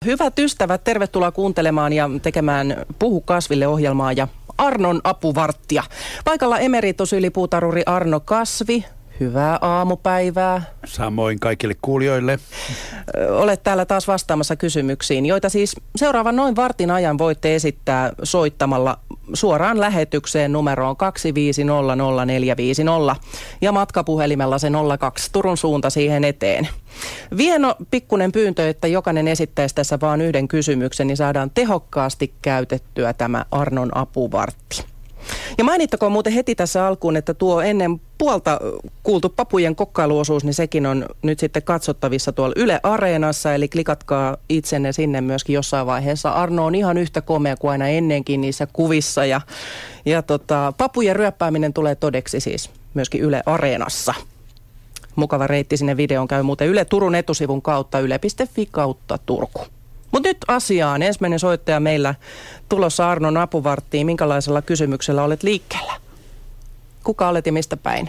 Hyvät ystävät, tervetuloa kuuntelemaan ja tekemään Puhu kasville -ohjelmaa ja Arnon apuvarttia. Paikalla emeritus-ylipuutarhuri Arno Kasvi. Hyvää aamupäivää. Samoin kaikille kuulijoille. Olet täällä taas vastaamassa kysymyksiin, joita siis seuraavan noin vartin ajan voitte esittää soittamalla suoraan lähetykseen numeroon 2500450 ja matkapuhelimella se 02 Turun suunta siihen eteen. Vieno pikkunen pyyntö, että jokainen esittäisi tässä vaan yhden kysymyksen, niin saadaan tehokkaasti käytettyä tämä Arnon apuvartti. Ja mainittakoon muuten heti tässä alkuun, että tuo ennen puolta kuultu papujen kokkailuosuus, niin sekin on nyt sitten katsottavissa tuolla Yle Areenassa, eli klikatkaa itsenne sinne myöskin jossain vaiheessa. Arno on ihan yhtä komea kuin aina ennenkin niissä kuvissa ja papujen ryöppääminen tulee todeksi siis myöskin Yle Areenassa. Mukava reitti sinne videoon käy muuten Yle Turun etusivun kautta yle.fi/Turku. Mutta nyt asiaan. Ensimmäinen soittaja meillä tulossa Arnon apuvarttiin. Minkälaisella kysymyksellä olet liikkeellä? Kuka olet ja mistä päin?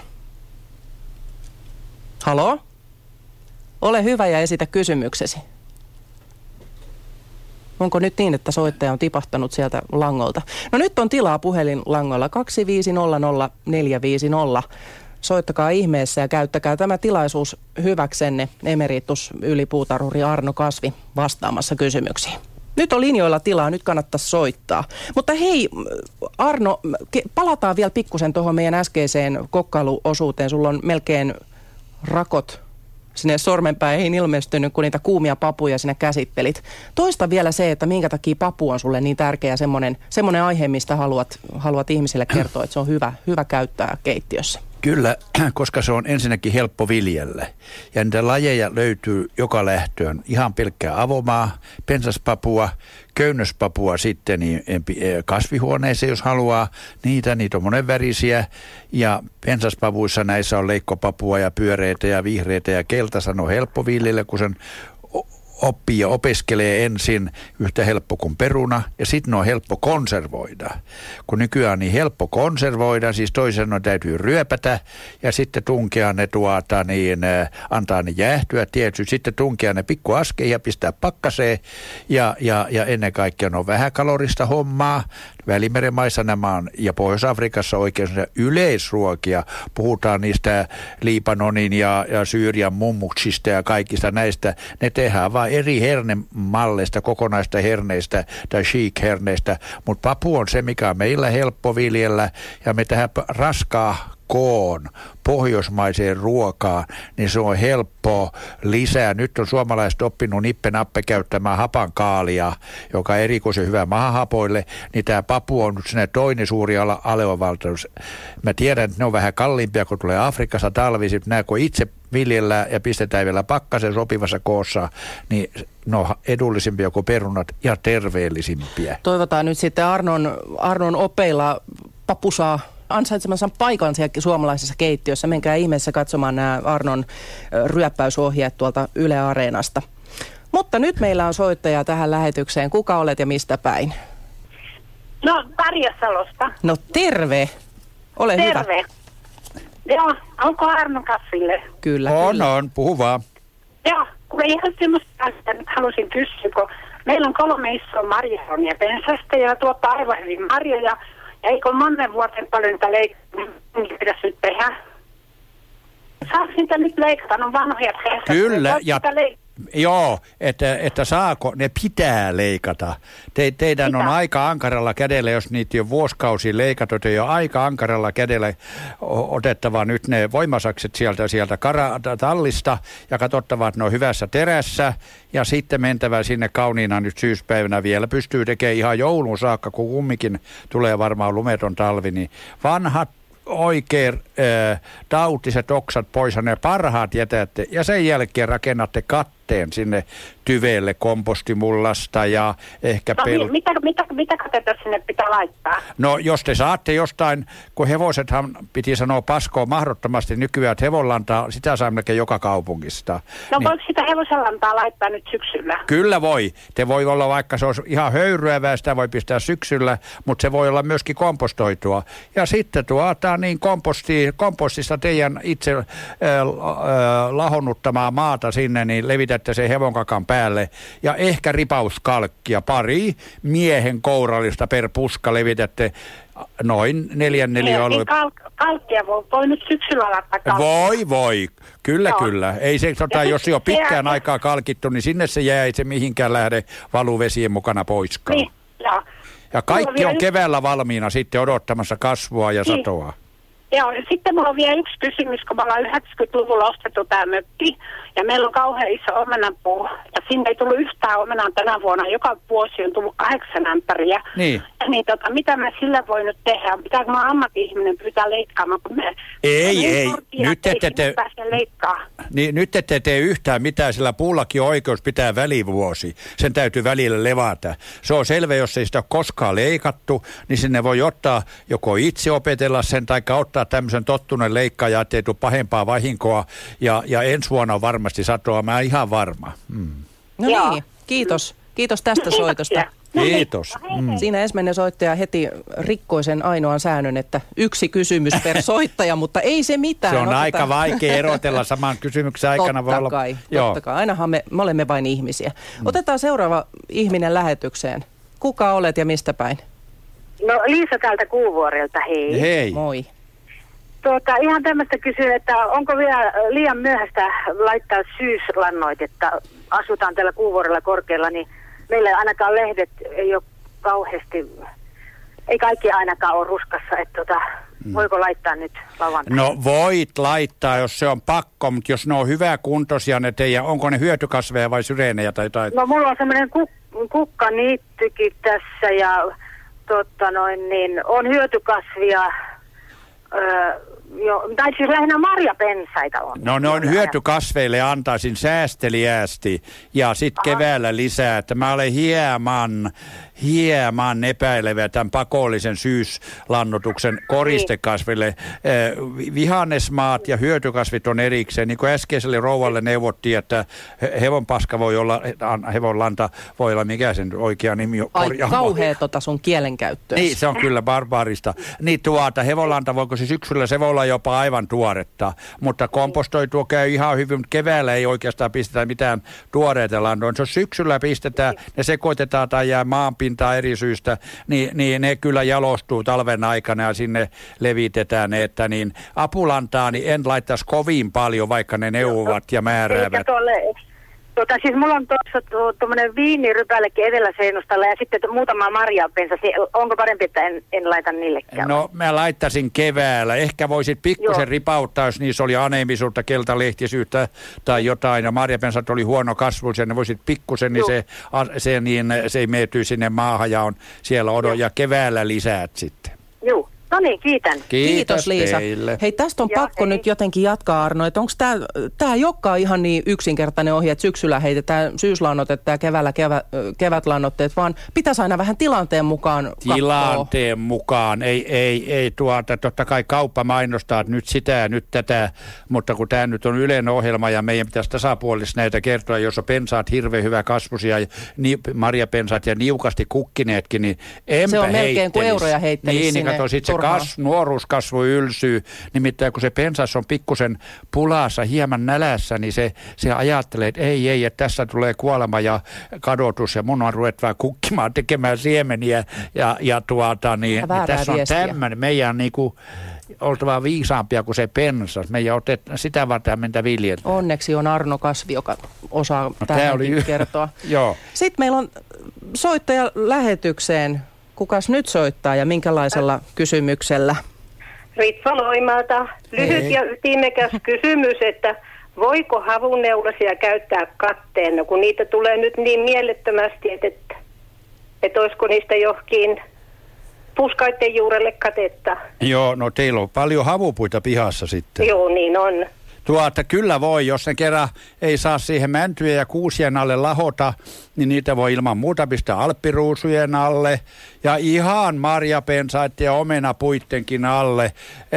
Haloo? Ole hyvä ja esitä kysymyksesi. Onko nyt niin, että soittaja on tipahtanut sieltä langolta? No nyt on tilaa puhelinlangolla 2500450. Soittakaa ihmeessä ja käyttäkää tämä tilaisuus hyväksenne, emeritus-ylipuutarhuri Arno Kasvi vastaamassa kysymyksiin. Nyt on linjoilla tilaa, nyt kannattaisi soittaa. Mutta hei Arno, palataan vielä pikkusen tuohon meidän äskeiseen kokkailuosuuteen. Sulla on melkein rakot sinne sormenpäihin ilmestynyt, kun niitä kuumia papuja sinä käsittelit. Toista vielä se, että minkä takia papu on sulle niin tärkeä semmoinen aihe, mistä haluat ihmisille kertoa, että se on hyvä käyttää keittiössä. Kyllä, koska se on ensinnäkin helppo viljellä. Ja niitä lajeja löytyy joka lähtöön. Ihan pelkkää avomaa, pensaspapua, köynnöspapua sitten niin kasvihuoneeseen, jos haluaa. Niitä on monenvärisiä. Ja pensaspavuissa näissä on leikkopapua ja pyöreitä ja vihreitä ja keltaista. Ne on helppo viljellä, kun sen oppii ja opiskelee ensin yhtä helppo kuin peruna, ja sitten ne on helppo konservoida. Kun nykyään on niin helppo konservoida, siis toisen täytyy ryöpätä, ja sitten tunkea ne antaa ne jäähtyä tietysti, sitten tunkea ne pikkuaskeihin ja pistää pakkaseen, ja ennen kaikkea ne on vähäkalorista hommaa. Välimeren maissa nämä on, ja Pohjois-Afrikassa oikein yleisruokia. Puhutaan niistä Libanonin ja Syyrian mummuksista ja kaikista näistä. Ne tehdään vain eri hernemalleista, kokonaista herneistä tai chic-herneistä. Mutta papu on se, mikä on meillä helppo viljellä, ja me tähän raskaa koon pohjoismaiseen ruokaan, niin se on helppo lisää. Nyt on suomalaiset oppinut nippe-nappe käyttämään hapankaalia, joka on erikoisen hyvä mahahapoille, niin tämä papu on nyt sinne toinen suuri aleovaltaus. Mä tiedän, että ne on vähän kalliimpia, kun tulee Afrikassa talvisin, nämä kun itse viljellään ja pistetään vielä pakkaseen sopivassa koossa, niin ne on edullisimpia kuin perunat ja terveellisimpiä. Toivotaan nyt sitten Arnon opeilla papu saa ansaitsemansa paikan siellä suomalaisessa keittiössä. Menkää ihmeessä katsomaan nämä Arnon ryöppäysohjeet tuolta Yle Areenasta. Mutta nyt meillä on soittaja tähän lähetykseen. Kuka olet ja mistä päin? No, Tarjasalosta. No terve. Ole hyvä. Terve. Joo, onko Arno Kasville? Kyllä. On, puhu vaan. Joo, kun ihan semmoista asiaa nyt halusin kysyä, kun meillä on 3 isoa marjaronia pensasta ja tuottaa aivan hyvin marjoja. Ja eikö monen vuoteen paljon niitä leikata, niin pitäisi nyt tehdä? Saako niitä nyt leikata? No vanhoja pensasta. Kyllä, joo, että saako, ne pitää leikata. Teidän on aika ankaralla kädellä, jos niitä jo vuosikausia leikattu, ei ole aika ankaralla kädellä otettava nyt ne voimasakset sieltä tallista ja katsottava, että ne on hyvässä terässä ja sitten mentävä sinne kauniina nyt syyspäivänä vielä. Pystyy tekemään ihan joulun saakka, kun kumminkin tulee varmaan lumeton talvi, niin vanhat oikein tautiset oksat pois ja ne parhaat jätätte ja sen jälkeen rakennatte katteen sinne tyveelle kompostimullasta ja ehkä mitä katetta sinne pitää laittaa? No jos te saatte jostain, kun hevosethan piti sanoa paskoon mahdottomasti nykyään, että hevonlantaa, sitä saa melkein joka kaupungista. No niin. Voiko sitä hevosenlantaa laittaa nyt syksyllä? Kyllä voi. Te voi olla, vaikka se olisi ihan höyryävää, sitä voi pistää syksyllä, mutta se voi olla myöskin kompostoitua. Ja sitten niin kompostista teidän itse lahonnuttamaa maata sinne, niin levitätte levitätte sen hevonkakan päälle ja ehkä ripauskalkkia, pari miehen kourallista per puska levitätte noin 4 neliöalueen. Kalkkia voi nyt syksyllä laittaa kalkkia. Voi. Kyllä. Ei se, jos se on pitkään aikaa kalkittu, niin sinne se jää, ei se mihinkään lähde valuvesien mukana poiskaan. Niin, joo. Ja kaikki on keväällä valmiina sitten odottamassa kasvua ja satoa. Joo, sitten mulla on vielä yksi kysymys, kun me ollaan 90-luvulla ostettu tämä mökki, ja meillä on kauhean iso omenapuu, ja sinne ei tullut yhtään omenaa tänä vuonna, joka vuosi on tullut 8 ämpäriä. Niin. Niin mitä mä sillä voi nyt tehdä? Pitääkö mä ammatti-ihminen pyytää leikkaamaan, kun me... Ei. Nyt ette tee yhtään mitään, sillä puullakin on oikeus pitää välivuosi. Sen täytyy välillä levata. Se on selvä, jos ei sitä ole koskaan leikattu, niin sinne voi ottaa joko itse opetella sen, tai ottaa tämmöisen tottuneen leikkaaja, ettei tule pahempaa vahinkoa. Ja ensi vuonna on varmasti satoa, mä oon ihan varma. No niin, kiitos. Kiitos tästä soitosta. Kiitos. Siinä ensimmäinen soittaja heti rikkoi sen ainoan säännön, että 1 kysymys per soittaja, mutta ei se mitään. Se on aika vaikea erotella saman kysymyksen aikana. Totta kai. Ainahan me olemme vain ihmisiä. Otetaan seuraava ihminen lähetykseen. Kuka olet ja mistä päin? No Liisa täältä Kuuvuorilta, hei. Hei. Moi. Ihan tämmöistä kysyä, että onko vielä liian myöhäistä laittaa syyslannoitetta? Asutaan täällä Kuuvuorilla korkealla, niin meillä ei ainakaan lehdet ei ole kauheasti, ei kaikki ainakaan ole ruskassa, että voiko laittaa nyt lauantaina? No voit laittaa, jos se on pakko, mutta jos ne on hyväkuntoisia ne teidän, onko ne hyötykasveja vai syreenejä tai jotain? No mulla on semmoinen kukkaniittykin tässä ja on hyötykasvia. Tai siis lähinnä marjapensaita on. No ne on hyötykasveille, antaisin säästeliäästi ja sitten keväällä lisää, että mä olen hieman epäilevä tämän pakollisen syyslannotuksen koristekasville. Vihannesmaat ja hyötykasvit on erikseen. Niin kuin äskeiselle rouvalle neuvottiin, että hevonpaska voi olla, hevonlanta voi olla, mikä sen oikea nimi on? Kauhea sun kielenkäyttöä. Niin, se on kyllä barbaarista. Niin hevonlanta voiko se syksyllä, se voi olla jopa aivan tuoretta, mutta kompostoitua käy ihan hyvin, mutta keväällä ei oikeastaan pistetä mitään tuoreita lantoja. Jos syksyllä pistetään, ne sekoitetaan tai jää maanpintaa eri syystä, niin ne kyllä jalostuu talven aikana ja sinne levitetään ne, että niin apulantaa niin en laittaisi kovin paljon, vaikka ne neuvovat ja määräävät. Siis mulla on tuossa tuommoinen viinirypäällekin Etelä-Seinustalla ja sitten muutama marjapensas. Onko parempi, että en laita niillekään? No mä laittaisin keväällä. Ehkä voisit pikkusen ripauttaa, jos niissä oli aneemisuutta, keltalehtisyyttä tai jotain. Ja marjapensat oli huono kasvuisia, ne voisit pikkusen, niin se ei meety sinne maahan ja on siellä ja keväällä lisäät sitten. Joo. No niin, kiitän. Kiitos Liisa. Teille. Hei, tästä on pakko nyt jotenkin jatkaa, Arno, että onko tämä joka ihan niin yksinkertainen ohje, että syksyllä heitetään syyslannoitetta ja keväällä kevätlannoitteet, vaan pitäisi aina vähän tilanteen mukaan katsoa. Tilanteen mukaan. Ei totta kai kauppa mainostaa, että nyt sitä ja nyt tätä, mutta kun tämä nyt on yleinen ohjelma ja meidän pitäisi tasapuolisesti näitä kertoa, jos on pensaat hirveän hyvä kasvusia, marjapensaat ja niukasti kukkineetkin, niin enpä se on melkein kuin euroja heittelisi niin, kato, sit se nuoruuskasvu ylsyy, nimittäin kun se pensas on pikkusen pulassa, hieman nälässä, niin se ajattelee, että ei, että tässä tulee kuolema ja kadotus ja mun on ruvettava kukkimaan, tekemään siemeniä ja tässä on tämmöinen, meidän niinku oltava viisaampia kuin se pensas. Meidän sitä varten mentä viljeltä. Onneksi on Arno Kasvi, joka osaa tähänkin kertoa. Joo. Sitten meillä on soittaja lähetykseen. Kukas nyt soittaa ja minkälaisella kysymyksellä? Ritva Loimalta. Lyhyt ja ytimekäs kysymys, että voiko havunneulasia käyttää katteena, kun niitä tulee nyt niin mielettömästi, että olisiko niistä johonkin puskaiden juurelle katetta? Joo, no teillä on paljon havupuita pihassa sitten. Joo, niin on. Kyllä voi, jos ne kerran ei saa siihen mäntyjen ja kuusien alle lahota, niin niitä voi ilman muuta pistää alppiruusujen alle ja ihan marjapensaiden ja omenapuittenkin alle.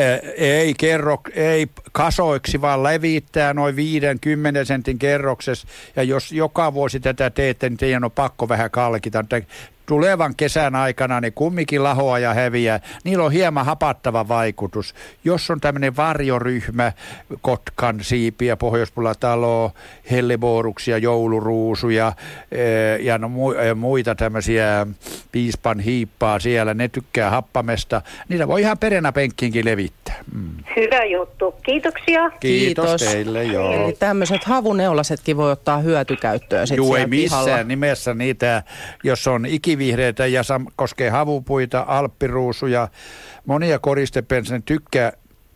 Ei kasoiksi, vaan levittää noin 5-10 sentin kerroksessa. Ja jos joka vuosi tätä teette, niin teidän on pakko vähän kalkita. tulevan kesän aikana ne kumminkin lahoaa ja häviää. Niillä on hieman hapattava vaikutus. Jos on tämmöinen varjoryhmä, kotkan siipiä, pohjoispuolataloa, helleboruksia, jouluruusuja ja muita tämmöisiä piispan hiippaa siellä, ne tykkää happamesta. Niitä voi ihan perenäpenkkiinkin levittää. Hyvä juttu. Kiitoksia. Kiitos teille, joo. Eli tämmöiset havuneulasetkin voi ottaa hyötykäyttöön sitten Joo, siellä ei missään pihalla. nimessä niitä, jos on ikivihreitä ja koskee havupuita, alppiruusuja, monia koristepensaita, tykkää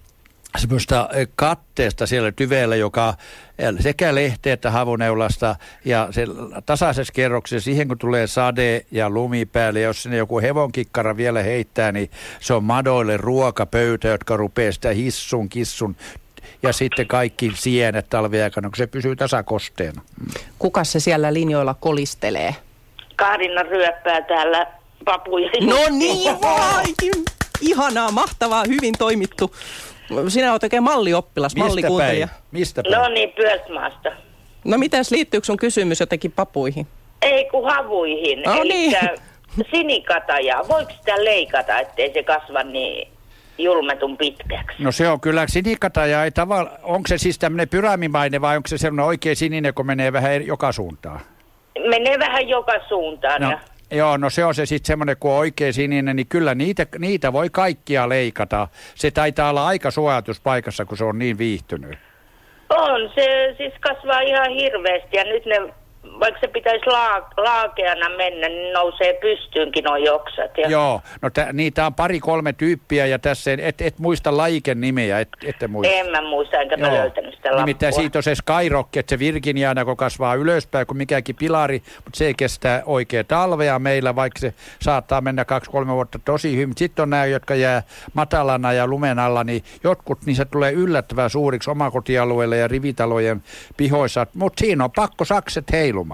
semmoista katteesta siellä tyveellä, joka sekä lehteä että havuneulasta ja se tasaisessa kerroksessa, siihen kun tulee sade ja lumi päälle, ja jos sinne joku hevonkikkara vielä heittää, niin se on madoille ruokapöytä, jotka rupeaa sitä hissun, kissun ja sitten kaikki sienet talviaikana, kun se pysyy tasakosteena. Kuka se siellä linjoilla kolistelee? Kaarina ryöppää täällä papuja. No niin vai! Ihanaa, mahtavaa, hyvin toimittu. Sinä olet oikein mallioppilas, mallikuuntelija. Mistä päin? No niin, Pyösmaasta. No mitäs, liittyykö sun kysymys jotenkin papuihin? Ei kun havuihin. No niin. Sinikataja, voiko sitä leikata, ettei se kasva niin julmetun pitkäksi? No se on kyllä sinikataja, ei onko se siis tämmöinen pyramimainen vai onko se sellainen oikein sininen, kun menee vähän joka suuntaan? Menee vähän joka suuntaan. No. Joo, no se on se sitten semmoinen, kun on oikein sininen, niin kyllä niitä voi kaikkia leikata. Se taitaa olla aika suojatuspaikassa, kun se on niin viihtynyt. On, se siis kasvaa ihan hirveästi ja nyt ne, vaikka se pitäisi laakeana mennä, niin nousee pystyynkin nuo oksat. Ja... Joo, no niitä on 2-3 tyyppiä ja tässä et muista laiken nimeä, ette muista. En mä muista, enkä mä löytänyt sitä lappua. Nimittäin siitä on se skyrock, että se virginiana, kun kasvaa ylöspäin kuin mikäkin pilari, mutta se ei kestä oikea talvea meillä, vaikka se saattaa mennä 2-3 vuotta tosi hyvin. Sitten on nämä, jotka jää matalana ja lumen alla, niin jotkut niissä tulee yllättävän suuriksi omakotialueille ja rivitalojen pihoissa, mutta siinä on pakko sakset heilumaan.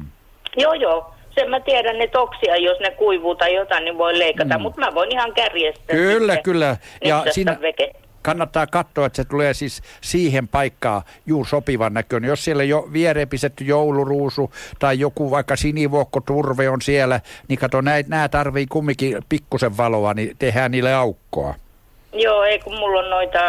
Joo. Sen mä tiedän, että oksia, jos ne kuivuu tai jotain, niin voi leikata, mutta mä voin ihan kärjestää. Kyllä. Ja siinä kannattaa katsoa, että se tulee siis siihen paikkaan juuri sopivan näköinen. Jos siellä jo viereen pistetty jouluruusu tai joku vaikka sinivuokkoturve on siellä, niin kato, nämä tarvii kumminkin pikkusen valoa, niin tehdään niille aukkoa. Joo, ei kun mulla on noita...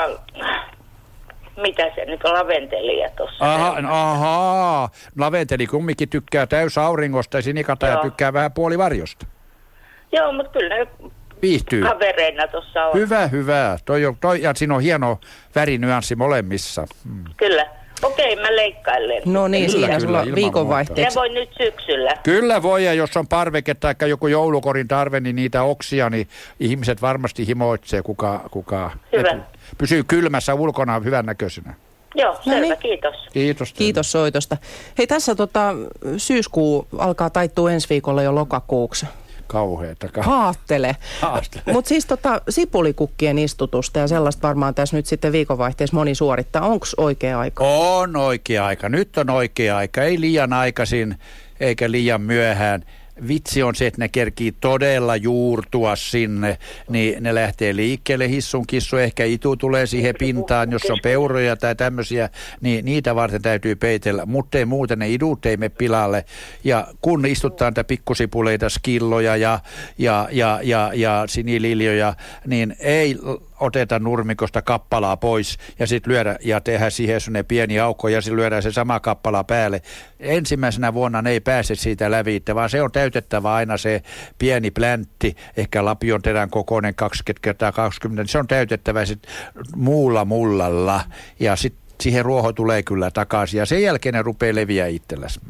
Mitä se nyt on, laventelia tuossa? Ahaa. Laventeli kumminkin tykkää täysauringosta ja sinikataja tykkää vähän puolivarjosta. Joo, mutta kyllä ne viihtyy. Kavereina tuossa on. Hyvä. Ja siinä on hieno värinyanssi molemmissa. Kyllä. Okei, mä leikkailen. No niin, siinä sulla viikonvaihteeksi. Ne voi nyt syksyllä. Kyllä voi, ja jos on parveke tai joku joulukorin tarve, niin niitä oksia, niin ihmiset varmasti himoitsee, kuka pysyy kylmässä ulkona hyvän näköisenä. Joo, selvä, no niin. Kiitos. Kiitos soitosta. Hei, tässä syyskuu alkaa taittua ensi viikolla jo lokakuuksi. Kauheeta. Haattele. Mutta siis sipulikukkien istutusta ja sellaista varmaan tässä nyt sitten viikonvaihteessa moni suorittaa. Onko oikea aika? On oikea aika. Nyt on oikea aika. Ei liian aikaisin eikä liian myöhään. Vitsi on se, että ne kerkii todella juurtua sinne, niin ne lähtee liikkeelle hissun kissu, ehkä itu tulee siihen pintaan, jos on peuroja tai tämmöisiä, niin niitä varten täytyy peitellä, mutta ei muuten ne idut ei mene pilalle. Ja kun istuttaa niitä pikkusipuleita, skilloja ja sinililjoja, niin ei oteta nurmikosta kappalaa pois ja sitten lyödä ja tehdä siihen sellainen pieni aukko ja sitten lyödään se sama kappala päälle. Ensimmäisenä vuonna ne ei pääse siitä lävitse, vaan se on täytettävä aina se pieni pläntti, ehkä lapion terän kokoinen 20x20, niin se on täytettävä sitten muulla mullalla ja sitten siihen ruoho tulee kyllä takaisin ja sen jälkeen ne rupeaa leviää itselläsi.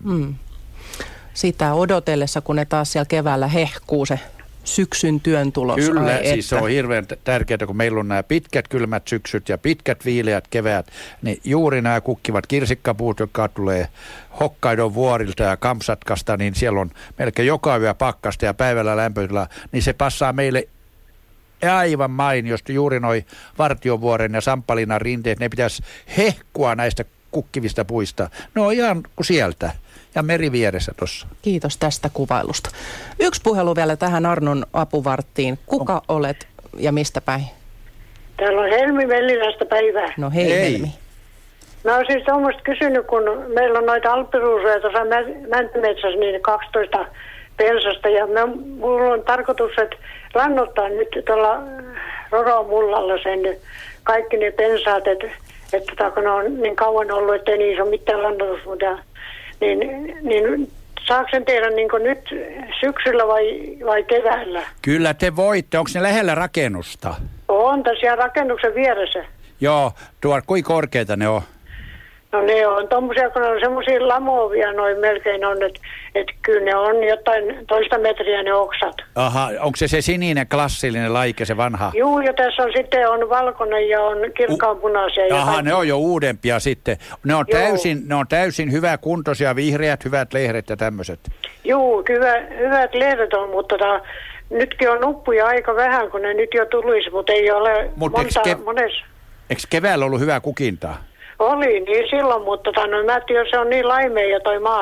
Sitä odotellessa, kun ne taas siellä keväällä hehkuu se syksyn työn tulos. Kyllä, siis se on hirveän tärkeää, kun meillä on nämä pitkät kylmät syksyt ja pitkät viileät keväät, niin juuri nämä kukkivat kirsikkapuut, jotka tulee Hokkaidon vuorilta ja Kamsatkasta, niin siellä on melkein joka yö pakkasta ja päivällä lämpötila, niin se passaa meille aivan mainiosti. Juuri noi Vartiovuoren ja Samppalinan rinteet, ne pitäisi hehkua näistä kukkivista puista. No ihan kuin sieltä. Ja meri vieressä tuossa. Kiitos tästä kuvailusta. Yksi puhelu vielä tähän Arnon apuvarttiin. Kuka olet ja mistä päin? Täällä on Helmi Vellilästä päivää. No hei. Helmi. Mä oon siis tuommoista kysynyt, kun meillä on noita alppiruusuja tuossa Mäntymetsässä, niin 12 pensasta ja mulla on tarkoitus, että lannottaa nyt tuolla roromullalla sen kaikki ne pensaat, että kun ne on niin kauan ollut, ettei niissä ole mitään lannotus, mutta niin saako sen tehdä niin kuin nyt syksyllä vai keväällä? Kyllä te voitte. Onko ne lähellä rakennusta? On tässä rakennuksen vieressä. Joo, kuinka korkeita ne on? No ne on tommosia, kun on semmosia lamovia noin melkein on, että kyllä ne on jotain 1 metriä ne oksat. Aha, onko se sininen klassillinen laike, se vanha? Juu, ja tässä on sitten on valkoinen ja on kirkkaanpunaisia. Aha, ne on jo uudempia sitten. Ne on täysin hyväkuntoisia, vihreät, hyvät lehdet ja tämmöiset. Juu, hyvät lehdet on, mutta nytkin on nuppuja aika vähän, kun ne nyt jo tulisi, mutta ei ole monessa. Eikö keväällä ollut hyvää kukintaa? Oli niin silloin, mutta mä en tiedä, se on niin laimea toi maa.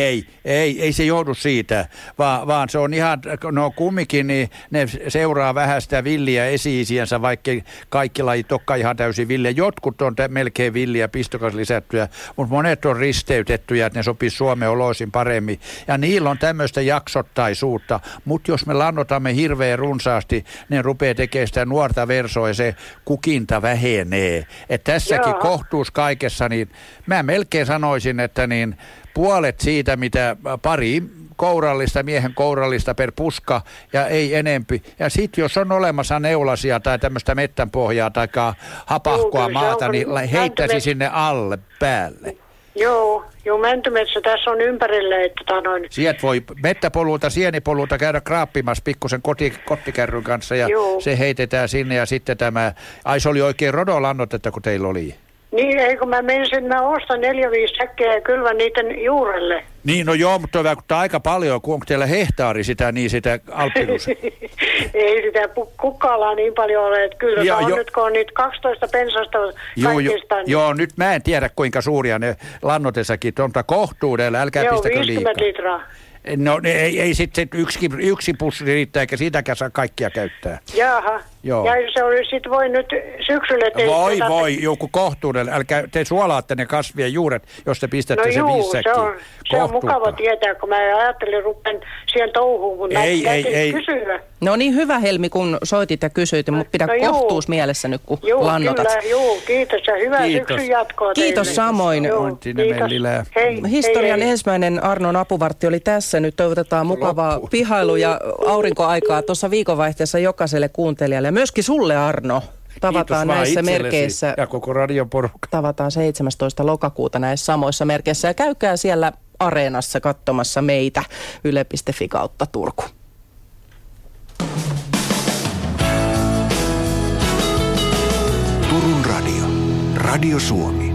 Ei se joudu siitä, vaan se on ihan, no kumminkin, niin ne seuraa vähän sitä villiä esi-isiänsä, vaikka kaikki lajit olekaan ihan täysin villiä. Jotkut on melkein villiä, pistokas lisättyjä, mutta monet on risteytettyjä, että ne sopii Suomen oloisin paremmin. Ja niillä on tämmöistä jaksottaisuutta, mutta jos me lannotamme hirveän runsaasti, ne rupeaa tekemään sitä nuorta versoa ja se kukinta vähenee. Että tässäkin kohtuus kaikessa, niin mä melkein sanoisin, että niin puolet siitä, mitä pari kourallista, miehen kourallista per puska ja ei enempi. Ja sitten jos on olemassa neulasia tai tämmöistä mettänpohjaa tai hapahkoa maata, niin heittäisi sinne alle päälle. Joo, mäntymetsä tässä on ympärille, että Sieltä voi mettäpolulta, sienipolulta käydä kraappimassa pikkusen kottikärryn kanssa ja se heitetään sinne ja sitten tämä, se oli oikein rodolannotetta, kun teillä oli. Niin, eikö mä mä ostan 4-5 säkkejä ja kylvän niiden juurelle. Niin, no joo, mutta vaikuttaa aika paljon, kun onko teillä hehtaari sitä alppilus? Ei sitä kukkalaa niin paljon ole, että kyllä on nyt, kun on niitä 12 pensasta kaikista. Joo, nyt mä en tiedä, kuinka suuria ne lannotessakin on, mutta kohtuudella, älkää pistäkö liikaa. 50 litraa. No ei sitten yksi pussi riittää, eikä siitäkään saa kaikkia käyttää. Jaha. Joo. Ja se oli sitten voi nyt syksyllä... Voi, joku kohtuudella. Älkää te suolaatte ne kasvien juuret, jos te pistätte se 5 säkkiä. Se on mukava tietää, kun mä ajattelin rupen siihen touhuun, kun ei kysyä. No niin hyvä Helmi, kun soitit ja kysyit, mutta pidä kohtuus mielessä nyt, kun lannotat. Kyllä, kiitos ja hyvää syksyn jatkoa teille. Kiitos samoin. Historian ensimmäinen Arnon apuvartti oli tässä. Nyt toivotetaan mukavaa pihailu- ja aurinkoaikaa tuossa viikonvaihteessa jokaiselle kuuntelijalle. Ja myöskin sulle, Arno. Tavataan näissä merkeissä. Ja koko radioporukka. Tavataan 17. lokakuuta näissä samoissa merkeissä. Ja käykää siellä Areenassa katsomassa meitä yle.fi/Turku. Turun radio. Radio Suomi.